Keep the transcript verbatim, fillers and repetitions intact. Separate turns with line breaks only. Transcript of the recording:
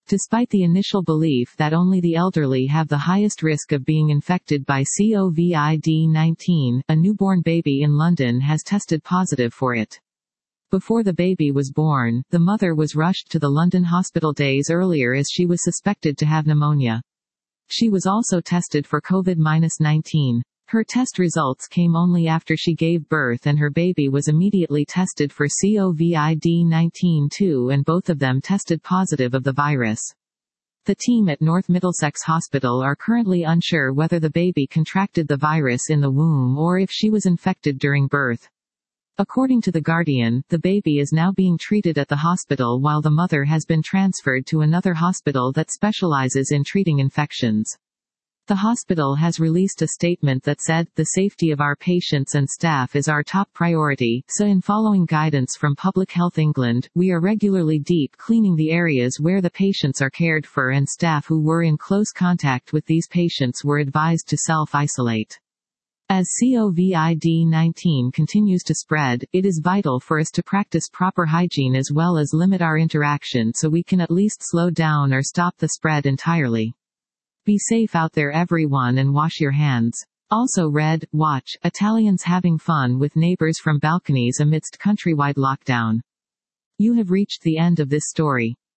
Despite the initial belief that only the elderly have the highest risk of being infected by COVID nineteen, a newborn baby in London has tested positive for it. Before the baby was born, the mother was rushed to the London hospital days earlier as she was suspected to have pneumonia. She was also tested for COVID nineteen. Her test results came only after she gave birth, and her baby was immediately tested for COVID nineteen too, and both of them tested positive of the virus. The team at North Middlesex Hospital are currently unsure whether the baby contracted the virus in the womb or if she was infected during birth. According to The Guardian, the baby is now being treated at the hospital while the mother has been transferred to another hospital that specializes in treating infections. The hospital has released a statement that said, "The safety of our patients and staff is our top priority, so in following guidance from Public Health England, we are regularly deep cleaning the areas where the patients are cared for, and staff who were in close contact with these patients were advised to self-isolate." As COVID nineteen continues to spread, it is vital for us to practice proper hygiene as well as limit our interaction so we can at least slow down or stop the spread entirely. Be safe out there everyone, and wash your hands. Also read, watch, Italians having fun with neighbors from balconies amidst countrywide lockdown. You have reached the end of this story.